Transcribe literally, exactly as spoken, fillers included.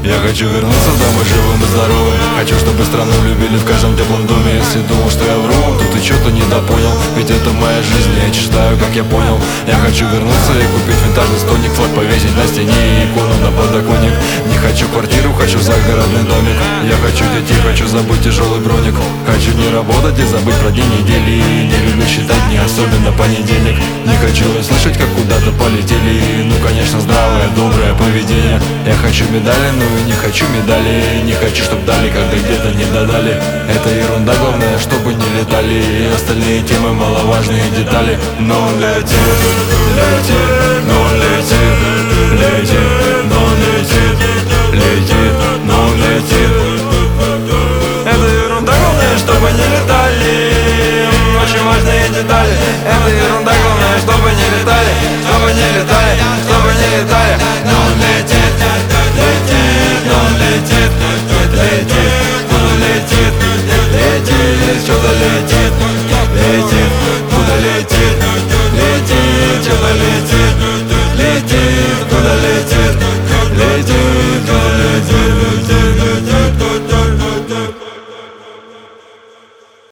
Я хочу вернуться домой живым и здоровым. Хочу, чтобы страну любили в каждом теплом доме. Если думал, что я вру, то ты что-то недопонял. Ведь это моя жизнь, я читаю, как я понял. Я хочу вернуться и купить винтажный стольник, флаг повесить на стене и икону на подоконник. Не хочу квартиру, хочу загородный домик. Я хочу детей, хочу забыть тяжелый броник. Хочу не работать и забыть про день недели. Не люблю считать дни, особенно понедельник. Не хочу слышать, как куда-то полетели. Ну, конечно, здравое, доброе поведение. Я хочу медали, но и не хочу медали. Не хочу, чтоб дали, когда где-то не додали. Это ерунда, главное, чтобы не летали. И остальные темы маловажные детали. Но летит, летит, но летит, летит, но летит, летит, но летит. Это ерунда, главное, чтобы не летали. Очень важные детали. Это ерунда, главное, чтобы не летали, чтобы не летали, чтобы не летали.